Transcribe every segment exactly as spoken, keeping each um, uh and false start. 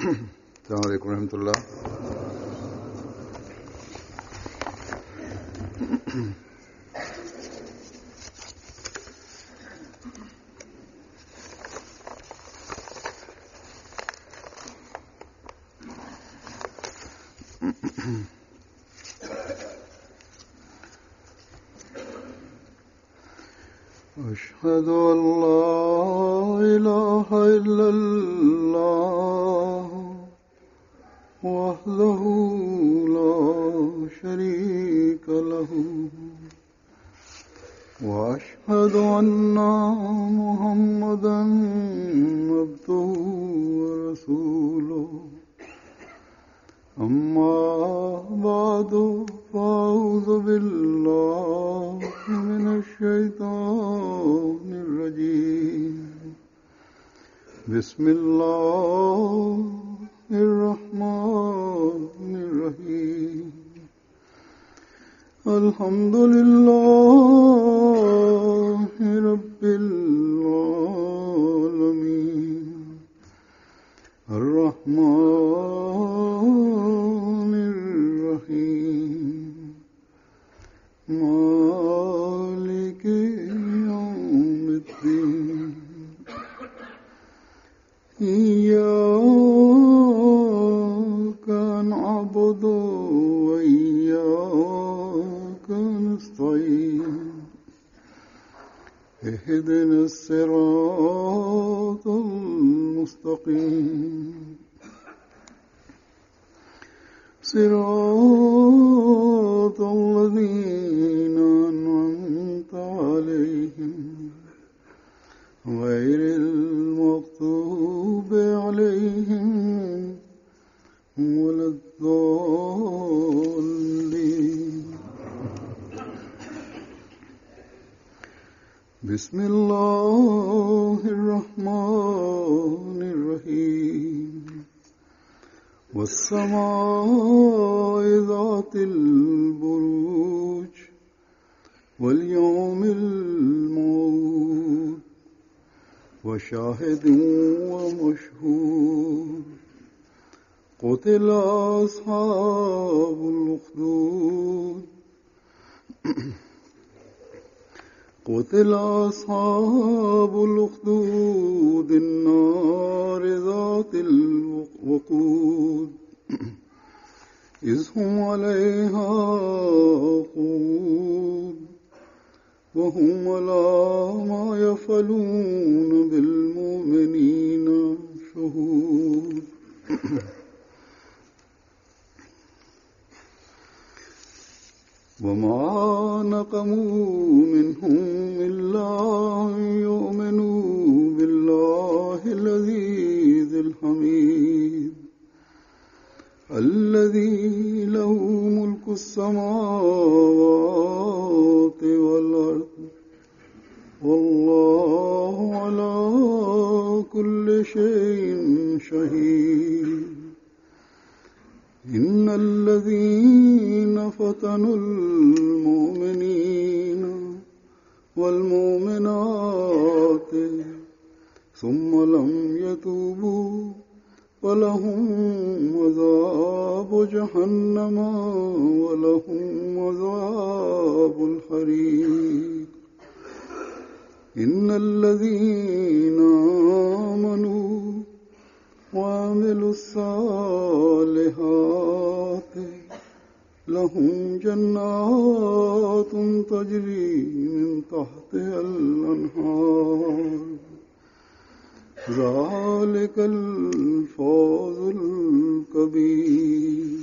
अस्सलाम वालेकुम रहमतुल्लाह। أشهد أن لا إله إلا الله وحده لا شريك له وأشهد أن محمدا عبده ورسوله أما بعد فأعوذ بالله من الشيطان الرجيم بسم الله الرحمن الرحيم الحمد لله رب العالمين الرحمن الرحيم مالك يوم الدين إياك نعبد وإياك نستعين اهدنا الصراط المستقيم صراط الذين أنعمت عليهم غير المغضوب عليهم ولا الضالين. بسم الله الرحمن الرحيم والسماء ذات البروج واليوم الموعود وشاهد ومشهود قتل أصحاب الأخدود قتل أصحاب الأخدود النار ذات الوقود إذ هم عليها قعود وهم على ما يفعلون بالمؤمنين شهود. وما نقموا منهم إلا أن يؤمنوا بالله العزيز الحميد الذي له ملك السماوات والأرض والله على كل شيء شهيد. إن الذين فتنوا المؤمنين والمؤمنات ثم لم يتوبوا فلهم عذاب جهنم ولهم عذاب الحريق. إن الذين آمنوا وعملوا الصالحات لهم جنات تجري من تحتها الأنهار ذلك الفوز الكبير.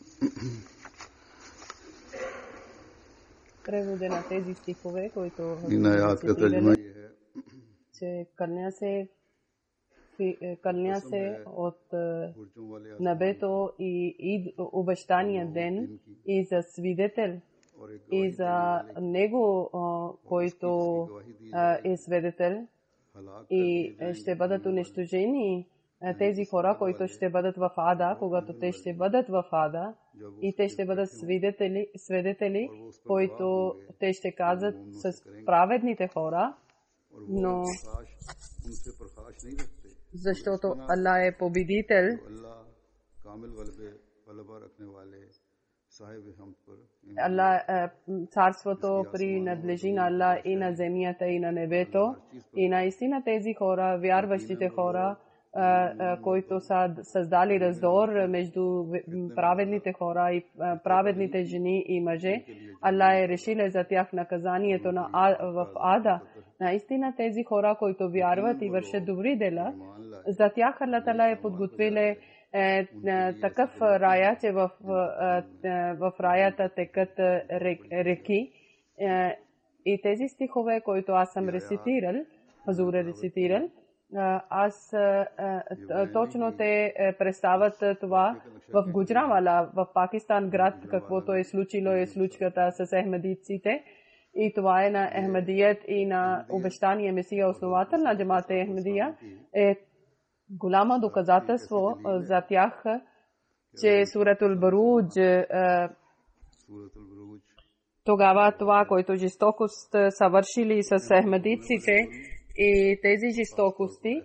Превода на тези стихове, които इन आयात का तर्जुमा ये है че кълня се кълня се от небето и, и обещания ден и за свидетел и за него, който е свидетел, и ще бъдат унищожени тези хора, които ще бъдат в ада, когато те ще бъдат в ада, и те ще бъдат свидетели, свидетели, които те ще казват с праведните хора, но तलाश नहीं रखते, защото Allah е победител. अल्लाह कामिल गलबे गलबा रखने वाले साहिब हमद पर Allah, царството принадлежи на Allah и на земята и на небето. И наистина тези хора, вярващите хора, които са създали раздор между праведните хора и праведните жени и мъже, Allah е решил за тях наказанието на в ада. Наистина тези хора, които вярват и вършат добри дела, за тях Allah Тала е подготвил е, такъв рая, че в, в раята текат реки. И тези стихове, които аз съм рецитирал, Хазур е рецитирал, аз точно те представят това в Гуджранвала, в Пакистан град, каквото е случило е случката с ахмедийците. И това е на Ахмедият и на обещания Месия, основател на джамата Ахмедия, е голямо доказателство за тях, че Суратул Буруж, тогава това, което жестокост са вършили с ахмедийците и тези жестокости,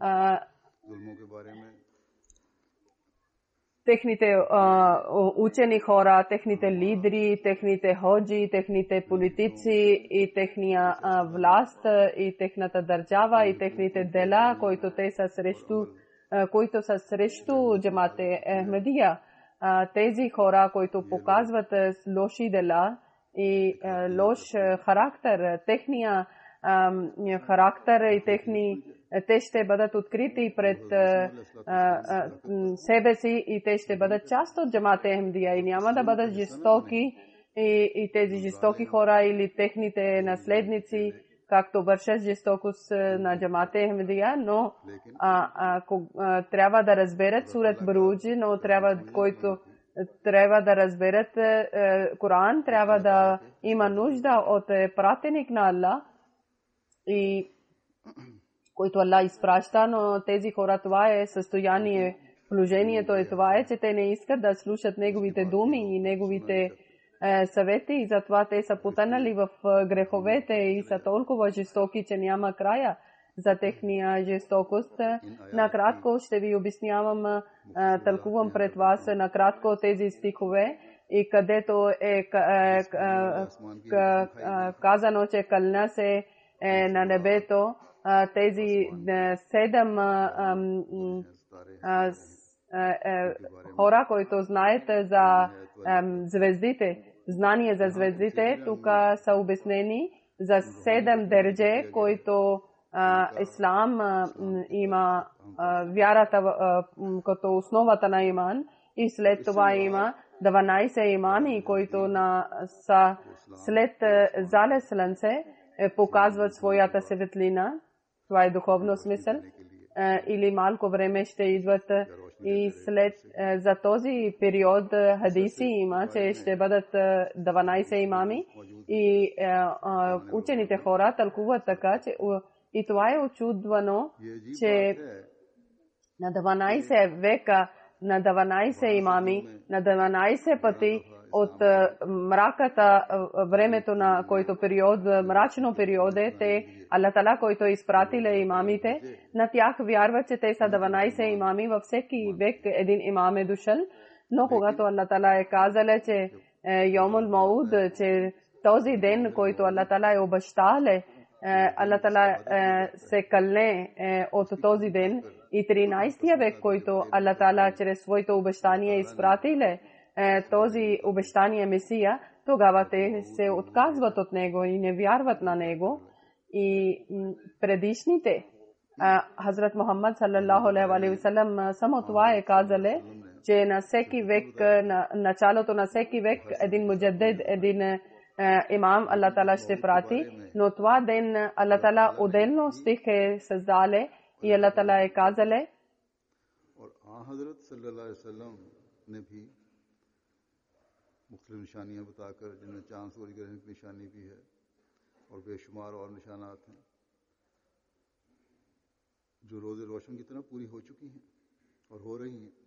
техните а, учени хора, техните лидери, техните ходжи, техните политици и техния а, власт и техната държава и техните дела, които те са срещу, а, които са срещу джамате Ахмедия. А, тези хора, които показват а, лоши дела и а, лош характер, техния а, характер и техни те ще бъдат открити пред а, а, себе си и те ще бъдат част от джамата Ахмедия и няма да бъдат жестоки и, и тези жестоки хора или техните наследници, както вършат жестокост на джамата Ахмедия, но а, а, а, трябва да разберат Сурат Буруж, но трябва, който трябва да разберат а, Коран, трябва да има нужда от пратеник на Аллах и който Allah изпраща, но тези хора, това е състояние, положението е това е, че те не искат да слушат неговите думи и неговите е, съвети и затова те са потънали в греховете и са толкова жестоки, че няма края за техния жестокост. Накратко ще ви обяснявам, е, тълкувам пред вас накратко тези стихове и където е, е, е, е казано, че кълня се е на небето, тези седем хора, които знаят за звездите, знание за звездите, тук са обяснени за седем държе, които ислам има вярата като основата на иман и след това има дванайсет имами, които са след залез слънце показват своята светлина. Това е духовно смисъл. Или малко време ще идват и след за този период хадиси има, че ще бъдат дванайсет имами и учените хора тълкуват така, че и това е очудвано, че на дванайсет века, на дванайсет имами, на дванайсет пъти от мраката, времето на който период, мрачно период е, те, Аллах Тала, който е изпратил имамите, на тях вярват, че те са дванайсет имами, във всеки век един имам е дошъл, но когато Аллах Тала е казал, че Йомул Мауд, че този ден, който Аллах Тала е обещал, Аллах Тала се кълне от този ден и тринайсети век, който Аллах Тала чрез своите обещания изпратил, този обещания Месия, тогава те се отказват от него и не вярват на него. И предишните, Хазрат Мухаммад саллаллаху алейхи ва саллям само това е казале, че на всеки век, на началото на всеки век, един муджаддид, един имам Аллах Тала ще прати, но това ден Аллах Тала отделно стих е създале и Аллах Тала е казале, मुख्तलिफ निशानियां बताकर जिनमें चांद सूर्य ग्रहण की निशानी भी है और बेशुमार और निशानात हैं जो रोज़ रोशन की तरह पूरी हो चुकी हैं और हो रही हैं.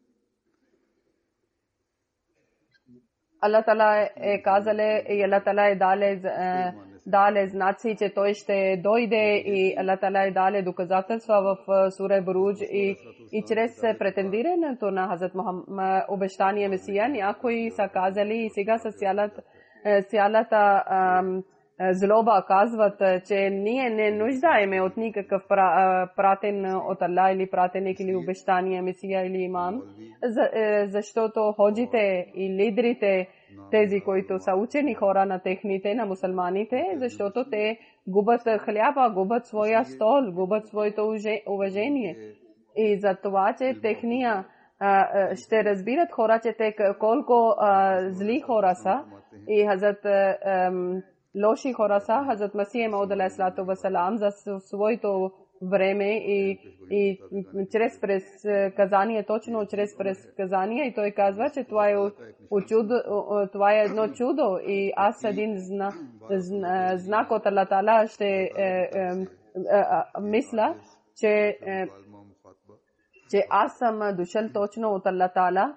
Allah Tala e kazale e Allah Tala e dale даде знаци, че той ще дойде и Аллах Таала е даде доказателства в сура Буруж и, и чрез претендирането на Хазрат Мухаммад, обещания Месия, някои са казали и сега с цялата, цялата ам, злоба казват, че ние не нуждаеме от никакъв пратен от Аллах или пратеник или обещания Месия или имам, за, защото ходжите и лидерите, тези, които са учени хора на техните, на мусулманите, защото те губят хляба, губят своя стол, губят своето уважение. И за това, че техния ще разбират хора, че те колко зли хора са и Хазрат лоши хора са, Хазрат Масия Мауд алейхиссалату вассалам за своето време и, и чрез предсказание, точно чрез предсказание, и той казва, че това е, чудо, това е едно чудо и аз един зна, зна, знак от Аллах Таала ще е, е, е, е, мисля, че, е, че аз съм дошъл точно от Аллах Таала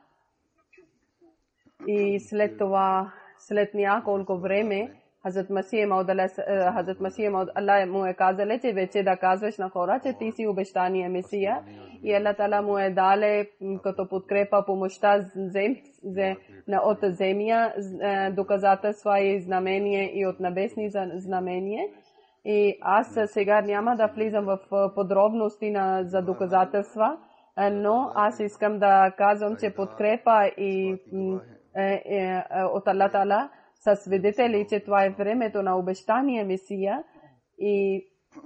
и след това, след няколко време, Хазрат Масия Мауд Хазрат Масия Мауд Аллах му е казал, че вече да казваш на хора, че ти си обещания Месия и Аллах Таала му е дале като подкрепа помощта от земя, доказателства и знамения и от небесни знамения. И аз сега няма да влизам в подробности на, за доказателства, но аз искам да казвам, че подкрепа и е, е, от Аллах Таала са свидетели, че това е времето на обещания Месия и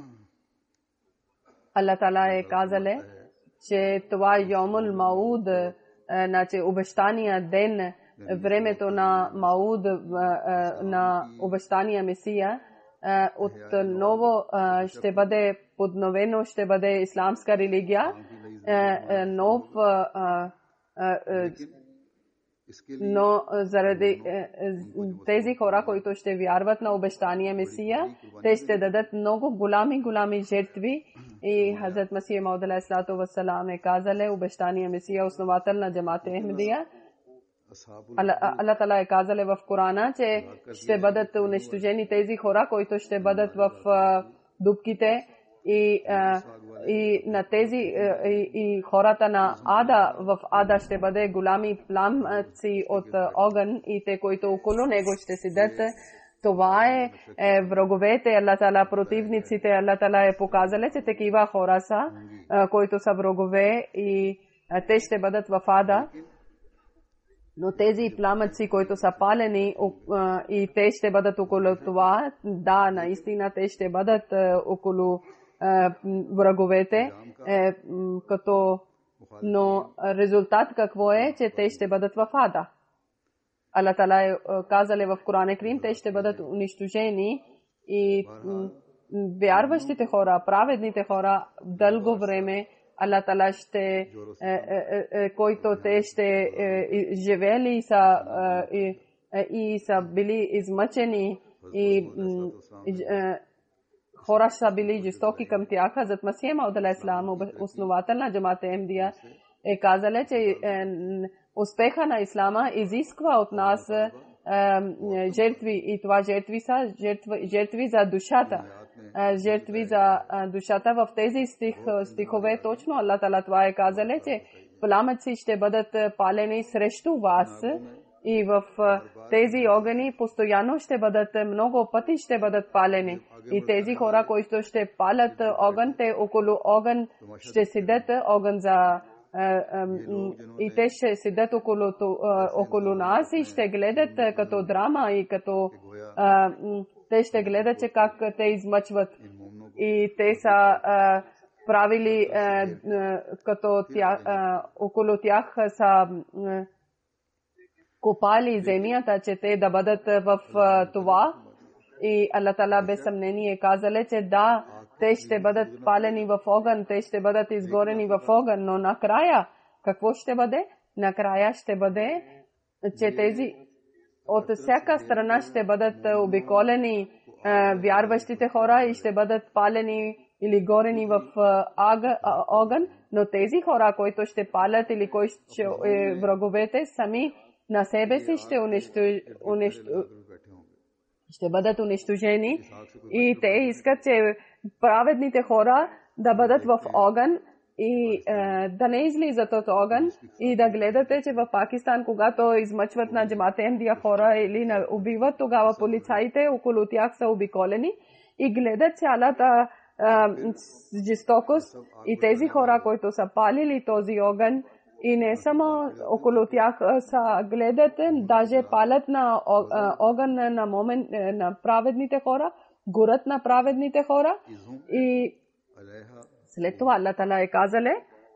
Аллах Таала е казале, че това Йомул Мауд, значи обещания ден, времето на Мауд, на обещания Месия, отново ще бъде подновено, ще бъде исламска религия, нов но заради тези хора, които ще вярват на обещания Месия, те ще дадат много голями, голями жертви. И Хазрат Масия Мауд алейхиссалату вассалам е казале, обещания Месия, основател на Джамат Ахмадия. Аллах Таала е казале в Корана, че ще бъдат унищожени тези хора, които ще бъдат в дупките и и на тези и, и хората на Ада, в Ада ще бъде голями пламъци от огън и те, които около него ще седят. Това е, е враговете, Аллах Таала, противниците, Аллах Таала е показали, че такива хора са, които са врагове и те ще бъдат в Ада. Но тези пламъци, които са палени и те ще бъдат около това, да, наистина те ще бъдат около враговете, е, като, но резултат какво е, че те ще бъдат в Ада. Аллах Таала е казали в Коран Крим, те ще бъдат унищожени и вярващите хора, праведните хора, дълго време Аллах Таала ще, е, е, е, който те ще е, живели и са, е, и са били измъчени и е, хора са били жестоки към тях. Хазрат Масия Мауд алейхиссалам, основател на Джамат Ахмадия, е казал, че успеха на ислама изисква от нас жертви и това жертви са жертви, жертви за душата. Жертви за душата в тези стих, стихове точно Аллах Таала това е казал, че пламъци ще бъдат палени срещу вас и в тези огъни постоянно ще бъдат, много пъти ще бъдат палени. И тези хора, които ще палят огън, те около огън ще седят, огън за и те ще седят около, около нас и ще гледат като драма и като те ще гледат, че как те измъчват. И те са правили като тях, около тях са копали земята, че те да бъдат в това. И Аллах Таала без съмнение казале, че да, те ще бъдат палени в огън, те ще бъдат изгорени в огън, но накрая какво ще бъде? Накрая ще бъде, че тези от всяка страна ще бъдат обиколени вярващите хора и ще бъдат палени или горени в огън, но тези хора, които ще палят или които ще враговете, сами на себе си ще унищожат ще бъдат унищожени и те искат, че праведните хора да бъдат в огън и е, да не излизат от огън и да гледате, че в Пакистан, когато измъчват на Джамат Ахмадия хора или на убиват, тогава полицаите около тях са обиколени и гледат цялата е, жестокост и тези хора, които са палили този огън и не само около тях са гледат, даже палят на огън на момент на праведните хора, горят на праведните хора и след това Аллах Таала е казале,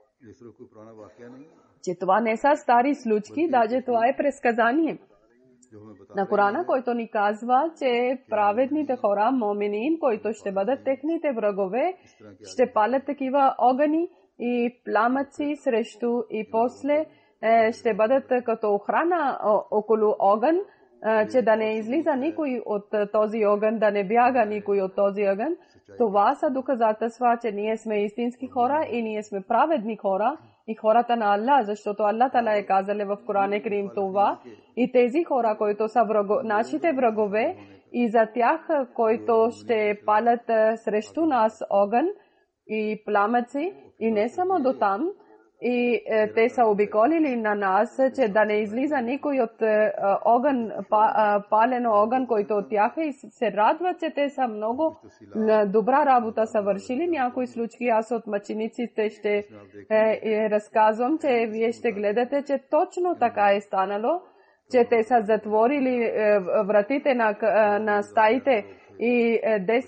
че това не са стари случки, даже това е предсказание на Корана, който ни казва, че праведните хора, моминин, които ще бъдат техните врагове, ще палят такива огъни и пламъци срещу и после е, ще бъдат като охрана около огън, е, че да не излиза никой от този огън, да не бяга никой от този огън. Това са доказателства, че ние сме истински хора и ние сме праведни хора и хората на Аллах, защото Аллах Таала е казал в Коран Карим това и тези хора, които са враго, нашите врагове и за тях, които ще палят срещу нас огън и пламъци и не само до там, и е, те са обиколили на нас, че да не излиза никой от е, огън, па, е, палено огън, който от тях и се радват, че те са много добра работа са вършили. Някои случаи аз от мъчениците ще е, е, разказвам, че вие ще гледате, че точно така е станало, че те са затворили е, вратите на, е, на стаите и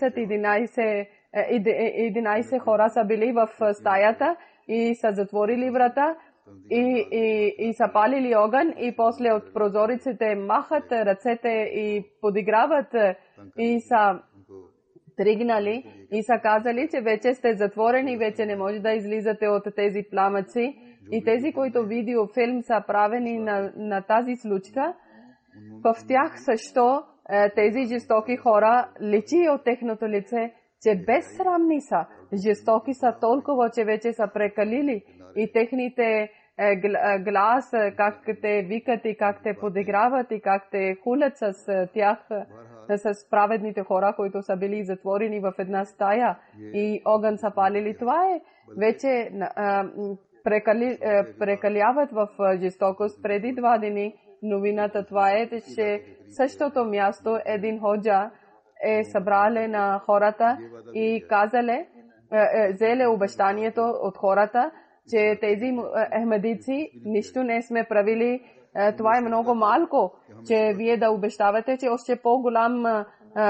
десет-единайсет хора са били в стаята и са затворили врата и, и, и са палили огън и после от прозориците махат ръцете и подиграват и са тригнали и са казали, че вече сте затворени, вече не може да излизате от тези пламъци. И тези, които видеофилм са правени на, на тази случка, в тях също тези жестоки хора личи от техното лице, че безсрамни са, жестоки са толкова, че вече са прекалили и техните е, глас, как те викат и как те подиграват и как те хулят с тях, с праведните хора, които са били затворени в една стая и огън са палили. Това е вече а, прекали, а, прекаляват в жестокост. Преди два дни новината това е, че същото място един ходжа е събрале на хората и казале, взеле обещанието от хората, че тези ахмадици нищо не сме правили. Това е много малко, че вие да обещавате, че още по-голям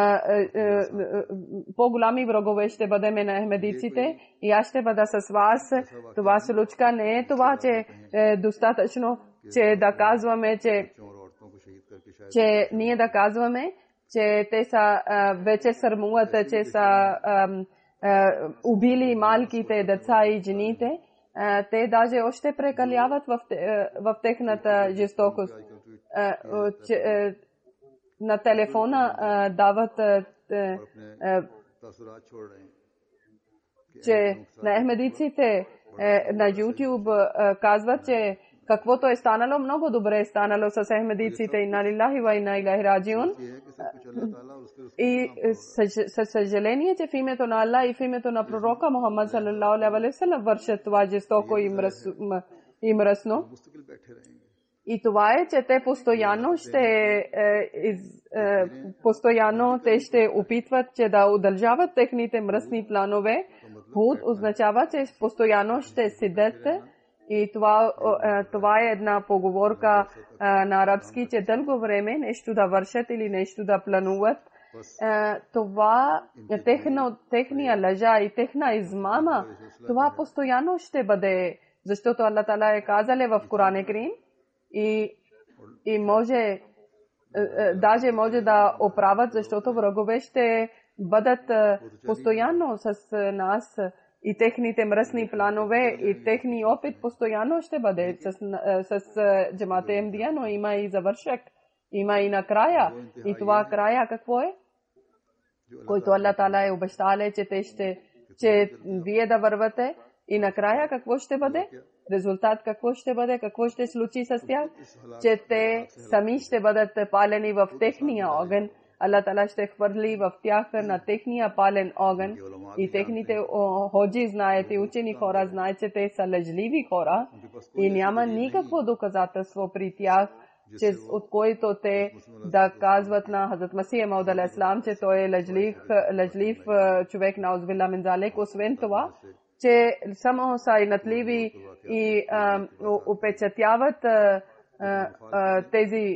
по-голями врагове ще бъдем на ахмадиците и аз ще бъда с вас. Това случка не е това, че е достатъчно, че да казваме, че, че ние да казваме, че те са вече сърмуват, че са убили малките деца и жените. Те даже още прекаляват в, в техната жестокост. На телефона дават, че на ахмадиците на YouTube казват, че каквото е станало, много добре е станало с ахмадиците. Инна лилахи ва инна илайхи раджиун. И със съжаление, че в името на Аллах и в името на пророка Мухаммад саллаллаху алейхи ва саллям вършат това жестоко и мръсно. И това е, че те постоянно ще е, е, постоянно те ще опитват, че да удържават техните мръсни планове. Худ означава, че постоянно ще седят. И това, това е една поговорка на арабски, че дълго време нещо да вършат или нещо да плануват. Това техно, техния лъжа и техна измама, това постоянно ще бъде, защото Аллах Таала е казал в Коран Карим и, и може, даже може да оправят, защото врагове ще бъдат постоянно с нас. И техните мръсни планове и техни опит постоянно ще бъде с, с, с Джамат Ахмадия, но има и завършък, има и накрая. И това края какво е? Който Аллах Таала е обещал, че те ще, че вие да вървате. И накрая какво ще бъде? Резултат какво ще бъде? Какво ще случи с тях? Че те сами ще бъдат палени в техния огън. Allah Ta'ala ще хвърли в тях на техния пален огън и техните ходжи знаят и учени хора знаят, че те са лъжливи хора и няма никакво доказателство при тях, че от който те да казват на Хазрат Масих Мауд алейхи салам, че той е лъжлив, лъжлив човек на Аузбилла мин залик. Освен това, че само са инатливи и упечатяват тези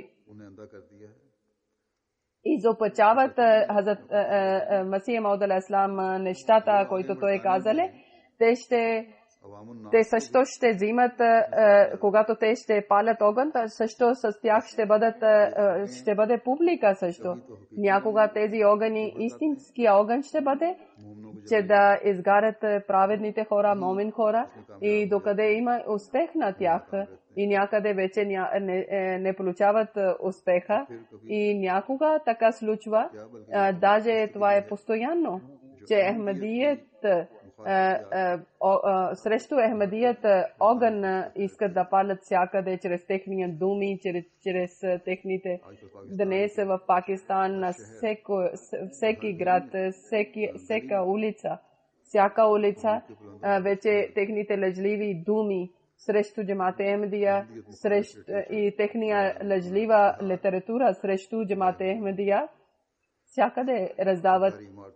изопачават Хазрат Масих Мауд алейхи салам нещата, които той е казале, те ще те също ще взимат, когато те ще палят огън, също с тях ще бъдат, ще бъде публика също. Някога тези огъни, истинския огън ще бъде, че да изгарят праведните хора, момин хора и докъде има успех на тях и някъде вече не, не получават успеха и някога така случва, даже това е постоянно, че Ахмадият срещу Ахмадият огън искат да палят всякъде чрез техния думи, чрез, чрез техните. Днес в Пакистан на всеки град, всеки, всяка улица, всяка улица вече техните лъжливи думи срещу Джамат Ахмадия и техния лъжлива литература срещу Джамат Ахмадия всякъде раздават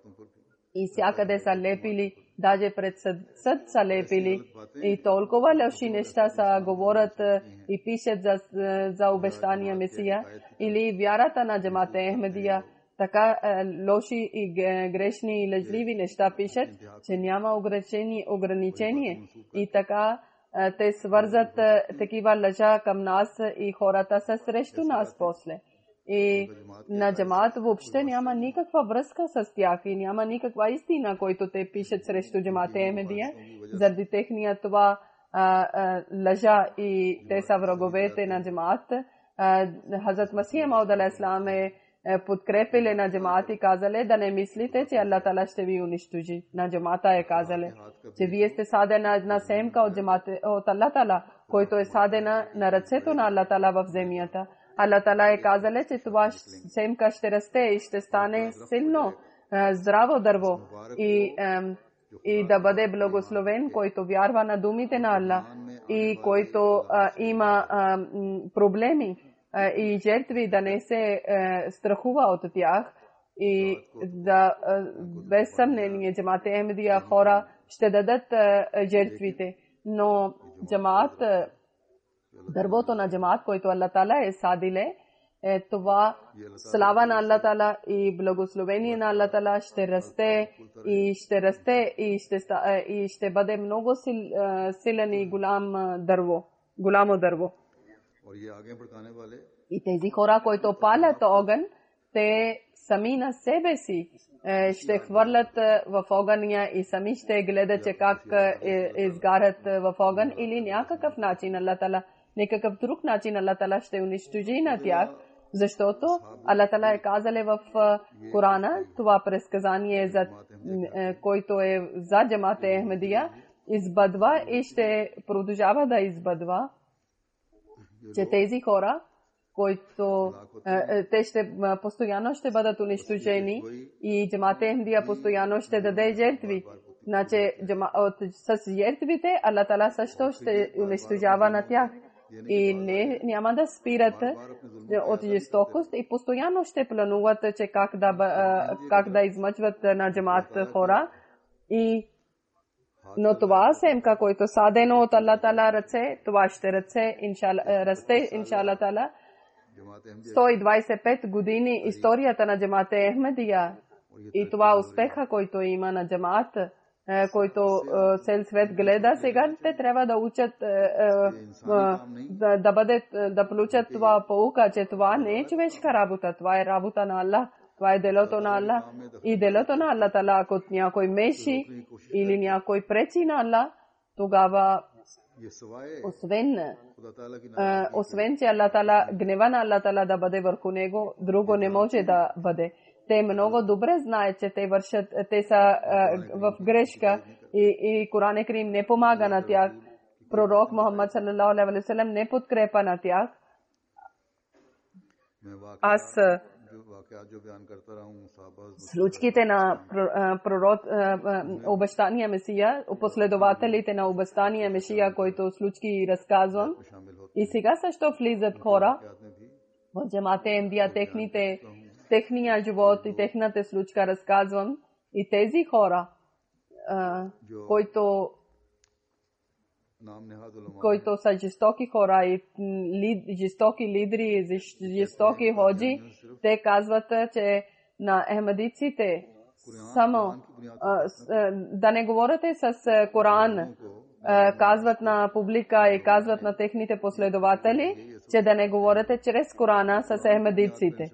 и всякъде са лепили, даже пред съд, съд са лепили и толкова лоши неща са говорят и пишат за, за обещания Месия или вярата на Джамат Ахмадия. Така лоши и грешни и лъжливи неща пишат, че няма ограничение и така те свързат такива лъжа към нас и хората са срещу нас после. И на Джамат въобще няма никаква връзка с тях и няма никаква истина, който те пишат срещу Джамат Ахмадия, заради техния това а, а, лъжа и те са враговете на Джамат. Хазрат Масих Мауд алейхи салам е подкрепили на Джамат и казали да не мислите, че Аллах Таала ще ви унищожи. На Джамата е казали, че вие сте садена една семка от Джамат, от Аллах Таала, който е садена на ръцето на Аллах Таала в земята. Аллах Таала е казал, че това семка ще расте и ще стане силно, здраво дърво и, и да бъде благословен, който вярва на думите на Аллах и който а, има а, проблеми а, и жертви да не се а, страхува от тях и да а, без съмнение Джамат Ахмадия хора ще дадат а, жертвите, но Джамат дървото на Джамат, който Аллах Таала е садиле, е това слава на Аллах Таала и благословение на Аллах Таала ще расте и ще расте и ще, и ще бъде много сил, силен и голям дърво, голямо дърво. И тези хора, които палят огън, те сами на себе си ще хвърлят в огъня и сами ще гледат, че как изгарят в огън или някакъв начин Аллах Таала, никакъв друг начин Аллах Таала ще унищожи на тях, защото Аллах Таала е казал в Корана, това предсказание, за, който е за Джамат Ахмадия, избъдва и ще продължава да избъдва, че тези хора, които те ще постоянно ще бъдат унищожени и Джамат Ахмадия постоянно ще даде жертви. Значи с жертвите Аллах Таала също ще унищожава на тях. И не, няма да спират от жестокост и постоянно ще плануват, че как да, как да измъчват на Джамат хора. И, но това семка, който садено от Аллах Таала ръце, това ще ръце, расте, иншаллах Таала. сто двадесет и пет години историята на Джамат Ахмадия и това успеха, който има на Джамат, който цел свет гледа, сега те трябва да учат да, да бъдат, да получат това поука, че това не е човешка работа, това е работа на Аллах, това е делото на Аллах и делото на Аллах Таала, ако някой меши или някой пречи на Аллах, тогава освен освен че Аллах Таала, гнева на Аллах Таала да бъде върху него, друго не може да бъде. Те много добре знаят, че те вършат, те са uh, в грешка и, и Коран Карим не помага на тях. Пророк Мухаммад саллалаху алейхи ва саллям не подкрепа на тях. Аз случките на пророк, обещания Месия, последователите на обещания Месия, които случки разказвам. И сега също влизат хора в джамат Ахмадия, техните, техния живот и техната случка разказвам. И тези хора, които които са жестоки хора и ли, жестоки лидери, жестоки ходжи, те казват, че на ахмадиците само да не говорите с Коран, казват на публика и казват на техните последователи, че да не говорите чрез Корана с ахмадиците.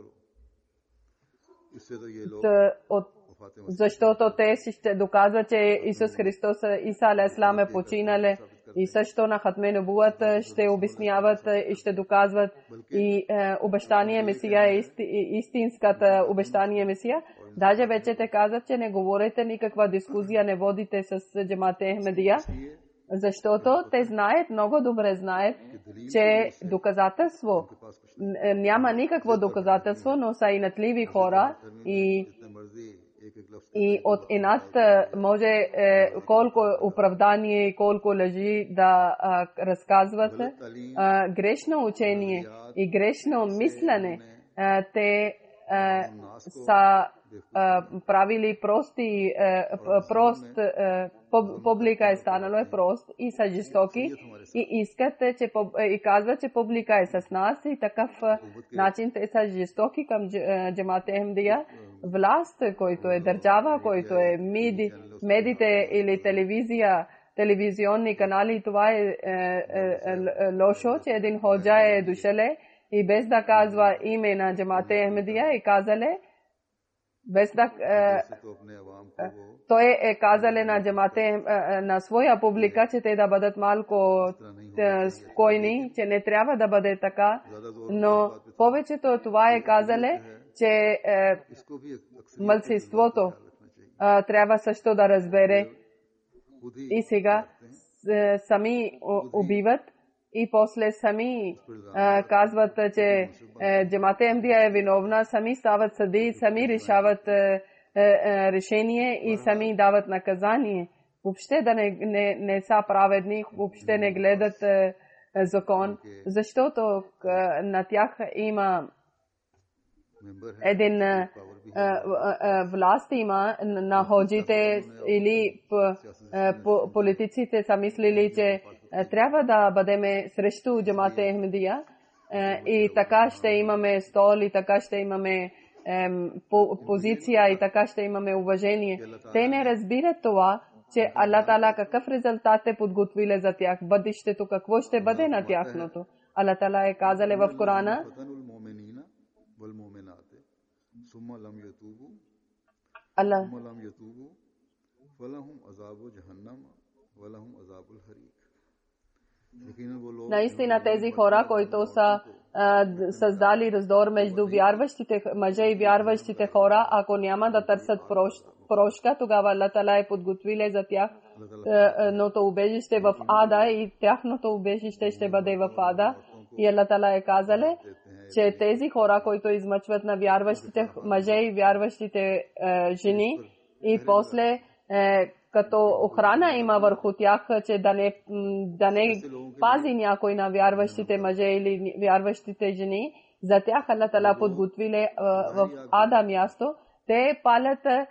От защото те ще доказват, че Исус Христос, Иса алейхиссалам е починал и също на Хатме Нубуат ще обясняват и ще доказват и е, обещание Месия е исти, истинската обещание Месия. Даже вече те казват, че не говорите никаква дискусия, не водите с джамат Ахмадия, защото те знаят, много добре знаят, че доказателство, няма никакво доказателство, но са инатливи хора и И от инат може е, колко оправдание и колко лъжи да а, разказват. А, грешно учение и грешно мислене. А, те а, са а, правили прости, а, прост, а, публика е станало е прост и са жестоки и искат, че, и казват, че публика е с нас и такъв начин те са жестоки към джамат Ахмадия. Власт, който е държава, който е меди, медите или телевизия, телевизионни канали, това е, е, е, е лошо, че един ходжа е дошеле и без да казва име на джамат Ахмадия и казале, без да е, той е казале на джамат на своя публика, че те да бъдат малко спокойни, че не трябва да бъде така, но повечето това е казале, че е, мълцинството е, трябва също да разбере и сега е, сами убиват и после сами е, казват, че е, джамат Ахмадия е виновна, сами стават съди, сами решават е, е, решение и сами дават наказание. Въобще да не, не, не са праведни, въобще не гледат е, закон, защото е, на тях има един а, а, а, власт има на ходжите или п, а, по, политиците са мислили, че а, трябва да бъдем срещу джамат Ахмадия и така ще имаме стол и така ще имаме а, по, позиция и така ще имаме уважение. Те не разбират това, че Аллах Таала какъв резултат е подготвил за тях, бъдещето какво ще бъде на тяхното. Аллах Таала е казал в Корана, Allah наистина тези хора, които са създали раздор между вярващите мъже и вярващите хора, ако няма да търсят прошка, тогава Аллах Таала е подготвил за тях ното убежище в ада и тяхното убежище ще бъде в ада. И Аллах Таала е казал, че тези хора, които измъчват на вярващите мъже и вярващите е, жени и после е, като охрана има върху тях, че да не, да не пази някой на вярващите мъже или вярващите жени, за тях Аллах Таала подготвили е, в ада място. Те палят е,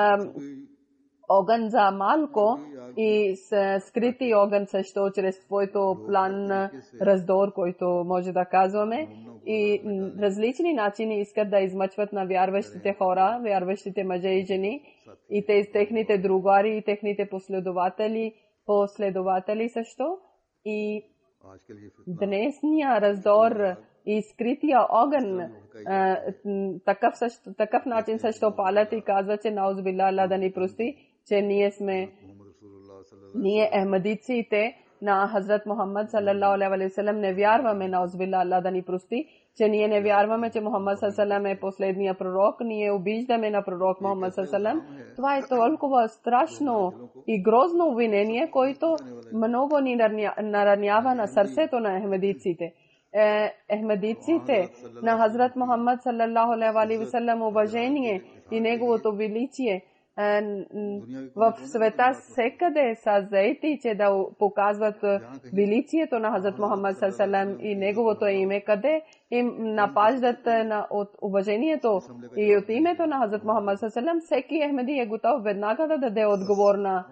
огън за малко и скрити огън също чрез своето план раздор, който може да казваме. И различни начини искат да измъчват на вярващите хора, вярващите мъже и жени, и те, техните другари, и техните последователи, последователи също. И днесния раздор и скрития огън такъв, също, такъв начин също палят и казват, че наузбилла Аллах да ни прости, че ние сме ние ахмадиците на Хазрат Мухаммад саллаллаху алейхи ва саллям не вярваме, наузбилла Аллах да ни прости, че ние не вярваме, че Мухаммад саллаллаху алейхи ва саллям е последния пророк, ние обиждаме на пророк Мухаммад саллаллаху алейхи ва саллям. Това е толкова страшно и грозно обвинение, което много ни наранява на сърцето на ахмадиците. Ахмадийците на Хазрат Мухаммад саллалаху алейхи ва саллям уважение и неговото величие в света всекъде са заети, че да показват величието на Хазрат Мухаммад саллалаху алейхи ва саллям и неговото име, къде им напаждат от уважението и от името на Хазрат Мухаммад саллалаху алейхи ва саллям. Всеки Ахмади е готов веднага да даде отговор на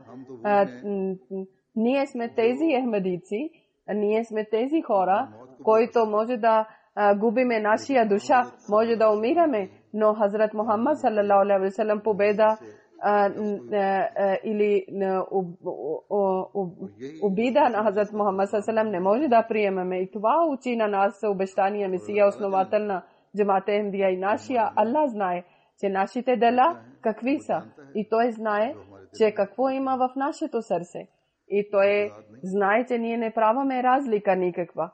ние сме тези ахмадийци, ние сме тези хора, които може да губиме нашия душа, може да умираме, но Хазрат Мухаммад саллалаху алейхи ва саллям победа или обида на Хазрат Мухаммад саллалаху алейхи ва саллям не може да приемаме. И това учи на нас обещания Месия, основател на Джамат-е Ахмадия и нашия Аллах знае, че нашите дела какви са. И той знае, че какво има в нашето сърце. И той знае, че ние не праваме разлика никаква.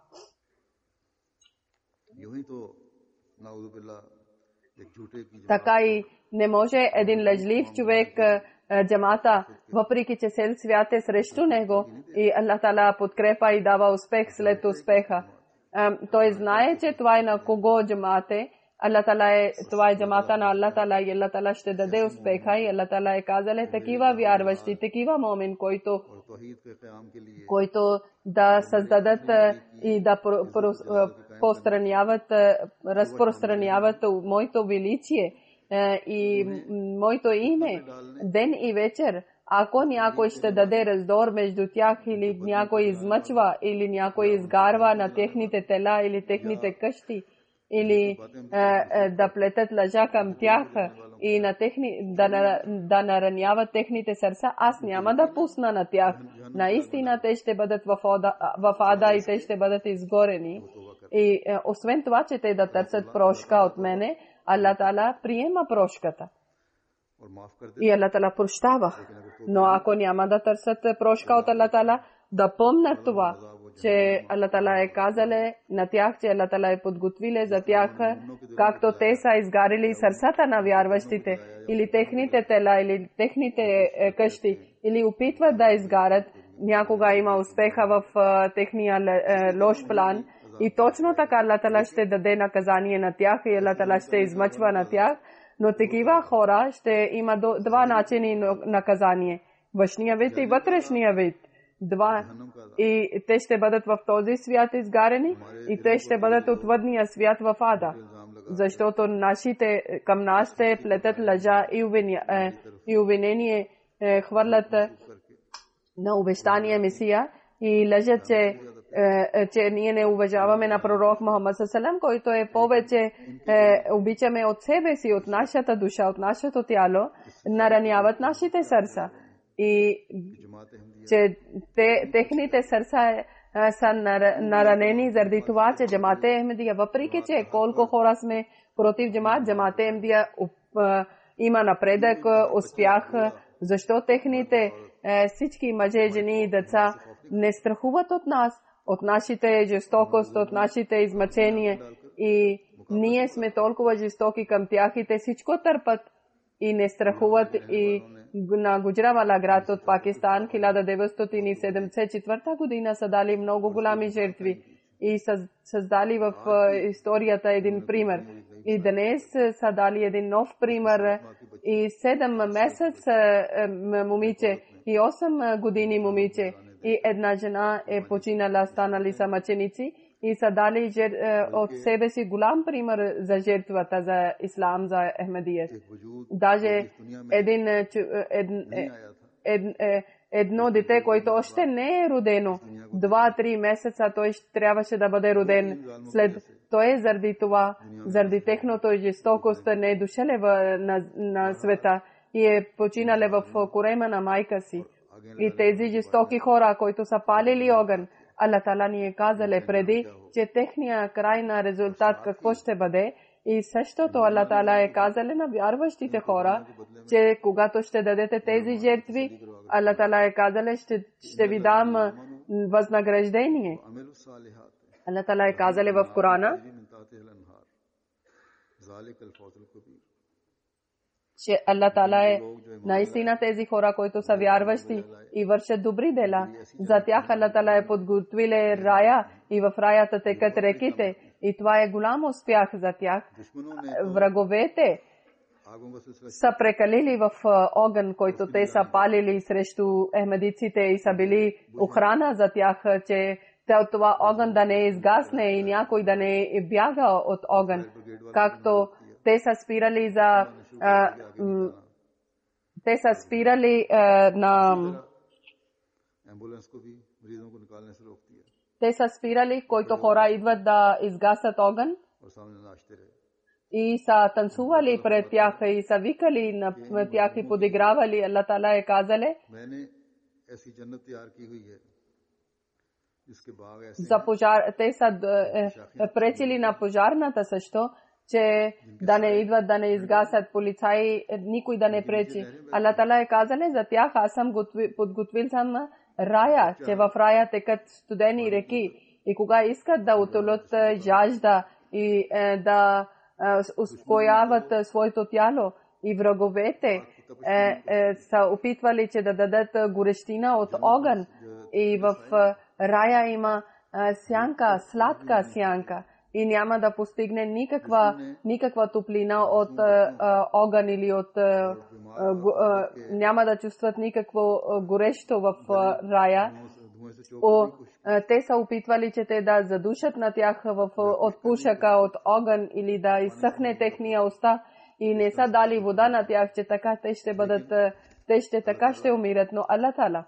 Така и не може един лъжлив човек джамата, въпреки че цел свят е срещу него и Аллах Таала подкрепа и дава успех след успеха. Той знае, че това е на кого джамат е. Аллах Таала е, това е джамата на Аллах Таала и Аллах Таала ще даде успеха и Аллах Таала е казал такива вярващи, такива момин, които които да създадат и да разпространяват, разпространяват моето величие и моето име ден и вечер. Ако някой ще даде раздор между тях или някой измъчва или някой изгарва на техните тела или техните къщи или да плетат лъжа към тях и на техни, да, да нараняват техните сърца, аз няма да пусна на тях. Наистина те ще бъдат в, ода, в ада и те ще бъдат изгорени. И е, освен това, че те да търсят прошка от мене, Аллах Таала приема прошката. И Аллах Таала прощава. Но ако няма да търсят прошка от Аллах Таала, да помнят това, че Аллах Таала е казале на тях, че Аллах Таала е подготвиле за тях, както те са изгарили сърцата на вярващите, или техните тела, или техните къщи, или опитват да изгарят. Някога има успеха в техния лош план. И точно така Аллах Таала ще даде наказание на тях и Аллах Таала ще измъчва на тях. Но такива хора ще има два начини наказание. Външния вид и вътрешния вид. Два. И те ще бъдат в този свят изгарени и те ще бъдат от въдния свят в ада. Защото нашите, към нас ще плетат лъжа и обвинение хвърлят на обещания Месия и лъжат, че че ние не уважаваме на пророк Мухаммад саллалаху алейхи ва саллям, който е повече обичаме от себе си, от нашата душа, от нашето тяло, нараняват нашите сърца. И че те, техните сърца са наранени заради това, че Джамат-е Ахмадия, въпреки че колко хора сме против Джамат, Джамат-е Ахмадия има напредък, успях, защо техните всички мъже, жени и деца не страхуват от нас, от нашите жестокост, от нашите измъчения и ние сме толкова жестоки към тях и те всичко търпат и не страхуват. И на Гуджранвала град от Пакистан хиляда деветстотин седемдесет и четвърта година са дали много голями жертви и са създали в историята един пример. И днес са дали един нов пример и седем месеца момиче и осем години момиче и една жена е починала, станали са мъченици и са дали жер... от себе си голям пример за жертвата за ислам, за Ахмадия. Даже един, ед, ед, ед, ед, едно дете, което още не е родено, два-три месеца той трябваше да бъде роден. След той заради това, заради техното жестокост не е дошеле на, на света и е починале в корема на майка си. И тези жестоки хора, които са палили огън, Аллах Таала ни е казале преди, че техния крайна резултат какво ще бъде. И същото Аллах Таала е казале на вярващите хора, че когато ще дадете тези жертви, Аллах Таала е казале, ще, ще ви дам възнаграждение. Аллах Таала е казале в Корана, че Аллах Таала е наистина тези хора, които са вярващи и вършат добри дела. За тях Аллах Таала е подготвил рая и в раята текат реките. И това е голям успех за тях. Враговете са прекалили в огън, който те са палили срещу ахмедиците и са били охрана за тях, че това огън да не изгасне и някой да не бяга от огън. Както те са спирали за а, м, те са спирали а, на те са спирали, които хора идват да изгасят огън и са танцували пред тях и са викали на тях и подигравали. Аллах Таала е казале за пожар. Те са е, пречили на пожарната също, че да не идват, да не изгасят полицаи, никой да не пречи. Аллах Таала е казале за тях, аз съм подготвил съм рая, че в рая текат студени реки и кога искат да утолят жажда и е, да е, успокояват своето тяло и враговете е, е, са опитвали, че да дадат горещина от огън и в е, рая има е, сянка, сладка сянка и няма да постигне никаква, никаква топлина от е, огън или от е, е, няма да чувстват никакво горещо в е, рая. О, те са опитвали, че те да задушат на тях в, от пушака, от огън или да изсъхне техния уста и не са дали вода на тях, че така те ще бъдат, те ще така ще умират. Но Аллах Таала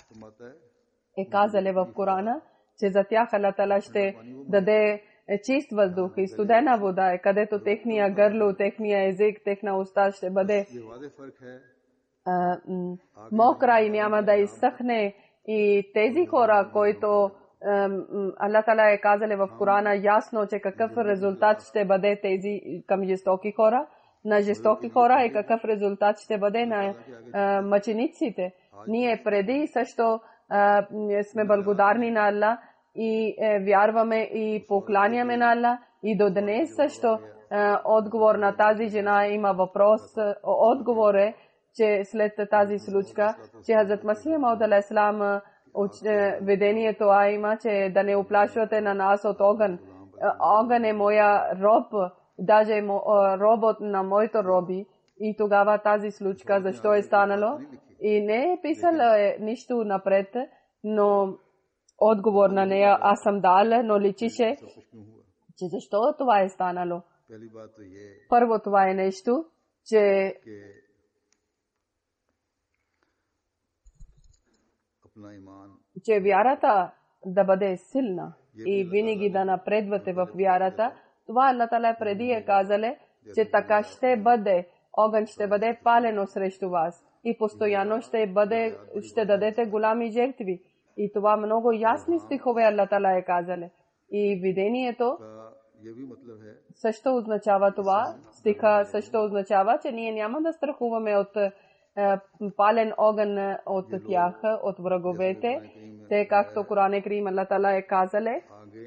е казале в Корана, че за тях Аллах Таала ще даде чист въздух и студена вода, където техния гърло, техния език, техна уста ще бъде а, мокра и няма да изсъхне. И тези хора, които Аллах Таала е казале в Корана ясно, че какъв резултат ще бъде тези към жестоки хора, на жестоки хора и какъв резултат ще бъде на а, мъчениците. Ние преди също а, сме благодарни на Аллах и е, вярваме и покланяме на Аллах. И до днес също а, отговор на тази жена има въпрос. Отговор е, че след тази случка, че Хазрат Масих Мауд алейхиссалам видението а има, че да не оплашвате на нас от огън. Огън е моя роб, даже робот на моето роби. И тогава тази случка, защо е станало? И не е писала нищо напред, но отговор на нея аз съм дал, но личише, че защо това е станало. Първо това е нещо, че че вярата да бъде силна и винаги да напредвате в вярата. Това Аллах Таала преди е казале, че така ще бъде. Огън ще бъде палено срещу вас и постоянно ще бъде, ще дадете голями жертви. И това много ясни стихове Аллах Таала е казале. И видението също означава това. Стиха също означава, че ние няма да страхуваме от пален огън от тях, от враговете. Те, както Коран Карим Аллах Таала е казале,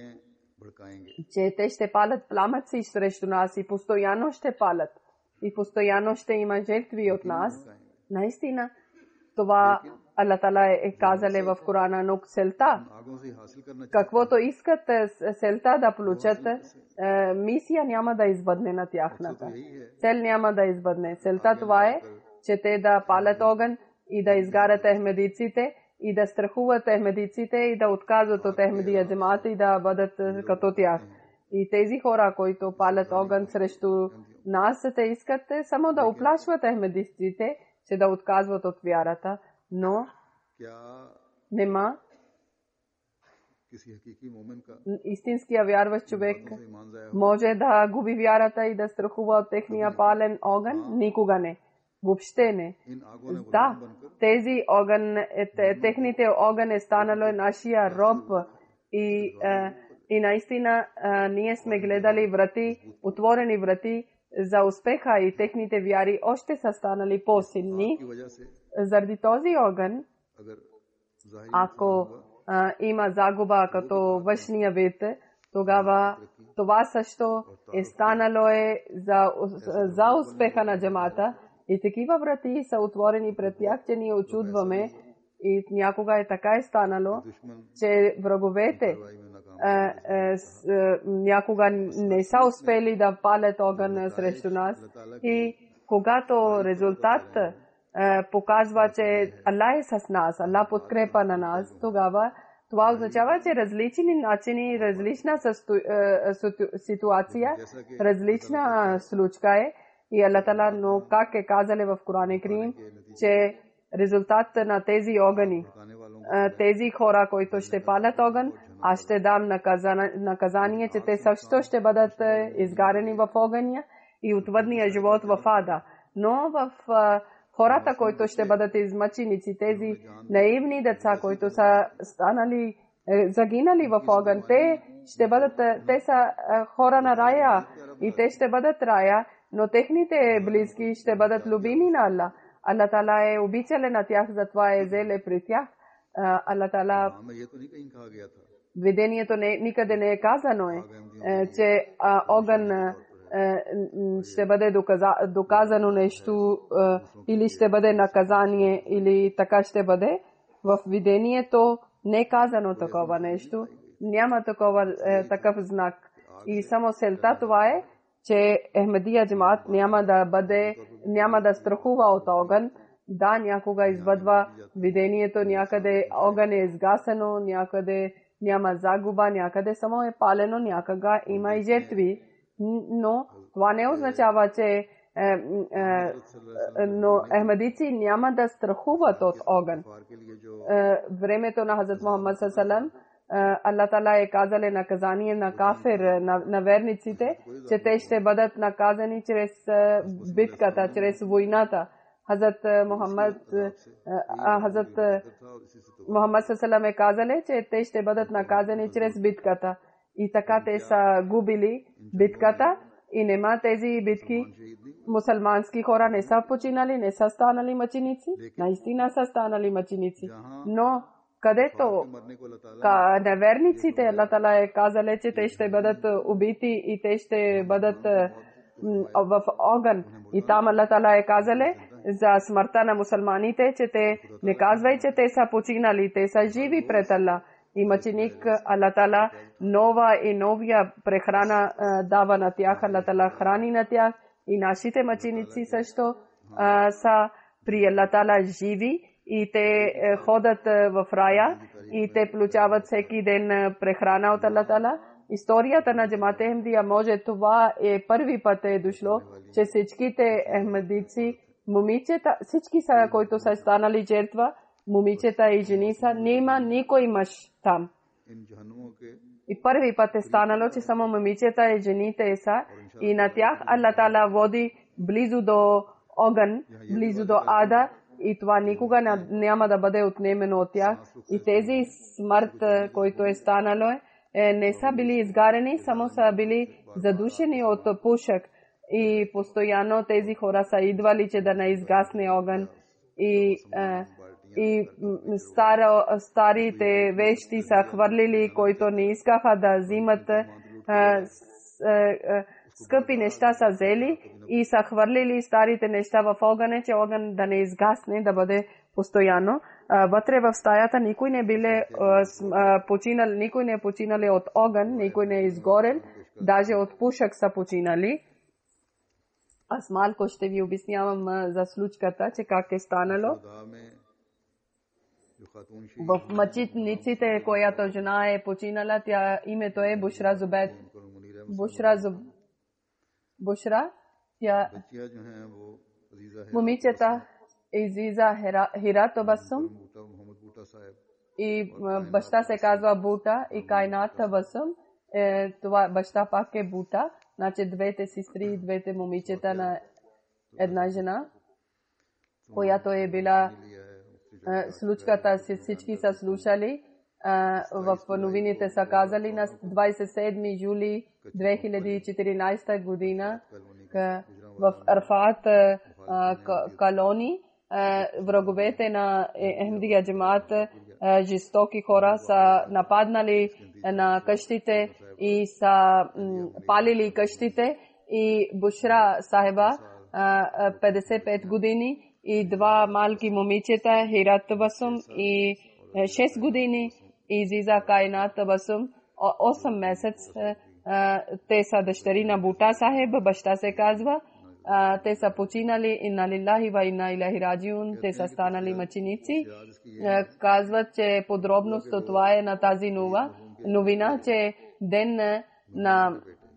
че те ще палят пламъци срещу нас и постоянно ще палят. И постоянно ще има жертви от нас. Наистина, това Аллах Таала е казале в Корана, но целта, каквото искат целта да получат, мисия няма да избъдне на тяхната. Цел няма да избъдне. Целта това е, че те да палят огън и да изгарят ахмедиците и да страхуват ахмедиците и да отказват от ахмедия джамаат и да бъдат като тях. И тези хора, които палят огън срещу нас, те искат само да оплашват ахмедиците, че да отказват от вярата, но нема истинския вярващ човек може да губи вярата и да страхува от техния пален огън? Никога не. Въобще не. Да, тези огън, техните огън е станало нашия роб и, и наистина ние сме гледали врати, отворени врати за успеха и техните вяри още са станали по-силни. Заради този огън, ако а, има загуба като външния вид, тогава това също е станало е за, за успеха на джамата И такива врати са отворени пред тях, че ние очудваме. И някога е така е станало, че враговете а, а, с, а, някога не са успели да палят огън срещу нас. И когато резултат а, показва, че Аллах е с нас, Аллах подкрепа на нас, тогава това означава, че различни начини, различна ситуация, различна случка е. И Аллах Тала, но как е казали в Коран Крим, че резултат на тези огъни, тези хора, които ще палят огън, аз ще дам наказание, че те също ще бъдат изгарени в огъня и отвъдния живот в ада. Но в хората, които ще бъдат измъченици, тези наивни деца, които са станали, загинали в огън, те ще бъдат, те са хора на рая и те ще бъдат рая, но техните близки ще бъдат любими на Аллах. Аллах Тала е обичален на тях, затова е зеле при тях. Аллах Тала, видението не, никъде не е казано, е, че огън ще бъде доказа, доказано нещо или ще бъде наказание или така ще бъде. В видението не е казано такова нещо. Няма такова, е, такъв знак. И само селта това е, че Ахмадия джамаат няма да бъде, няма да страхува от огън. Да, някога избъдва видението, някъде огън е изгасено, някъде няма загуба, някъде само е палено, някога има и жертви. Но това не означава, че е, е, но ахмадици няма да страхуват от огън. Е, времето на Хазрат Мухаммад салалалаху Аллах Тала е казали наказание на кафир, на, на верниците, че те ще бъдат наказани чрез битката, чрез войната. Хазрат Мухаммад Хазрат Мухаммад салалалаху е казали, че те ще бъдат наказани чрез битката. И така те са губили битката и нема тези битки. Мусулмански хора не са починали, не са станали мъченици. Наистина са станали мъченици. Но където неверниците, Аллах Тала е казали, че те ще бъдат убити и те ще бъдат в огън. И там Аллах Тала е казали за смъртта на мусулманите, че те не казвай, че те са починали, те са живи пред Аллах. И мъченик Аллах Тала нова и новия прехрана дава на тях, Аллах Тала храни на тях. И нашите мъченици също са при Аллах Тала живи и те ходят в рая и те получават всеки ден прехрана от Аллах Тала. Историята на джамаат Ахмадия може това е първи път е дошло, че всичките ахмадици, момичета, всички са, които са станали жертва, момичета и жени са, няма никой мъж там. И първи път е станало, че само момичета и жените са и на тях Аллах Тала води близо до огън, близо до ада и това никога няма да бъде отнемено от тях. И тези смърт, който е станало, не са били изгарени, само са били задушени от пушек. И постоянно тези хора са идвали, че да не изгасне огън. И И старо, старите вещи са хвърлили, които не искаха да взимат скъпи неща са взели и са хвърлили старите неща в огъня, че огън да не изгасне, да бъде постоянно. Вътре в стаята никой не биле починал, никой не е починали от огън, никой не е изгорен, даже от пушек са починали. Аз малко ще ви обяснявам за случката, че как е станало. В мъчениците, която жена е починала, тя името е Бушра Зубед. Бушра Зуб... Бушра, тя момичета Изиза Хира Табасум и баща се казва Бута и Кайнат Табасум. Това баща пак е Бута. Значи двете сестри, двете момичета на една жена, която е била случката си, всички са слушали. В новините са казали на двадесет и седми юли две хиляди и четиринадесета година в Арфат колони враговете на Ахмадия джамаат, жестоки хора са нападнали на къщите и са палили къщите и Бушра сахиба петдесет и пет години и два малки момичета, Хират Табасум и шест години, и Зиза Кайнат Табасум, осем месец. Те са дъщери на Бута Сахеб, баща се казва. Те са починали, инна лилахи ва инна илайхи раджиун, те са станали мъченици. Казват, че подробност от това е на тази нова новина, че ден на,